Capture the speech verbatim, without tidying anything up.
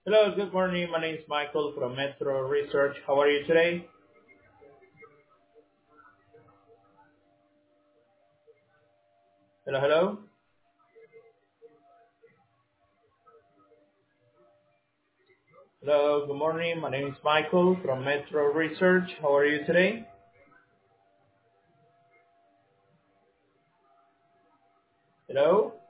Hello, good morning. My name is Michael from Metro Research. How are you today? Hello, hello. Hello, good morning. My name is Michael from Metro Research. How are you today? Hello.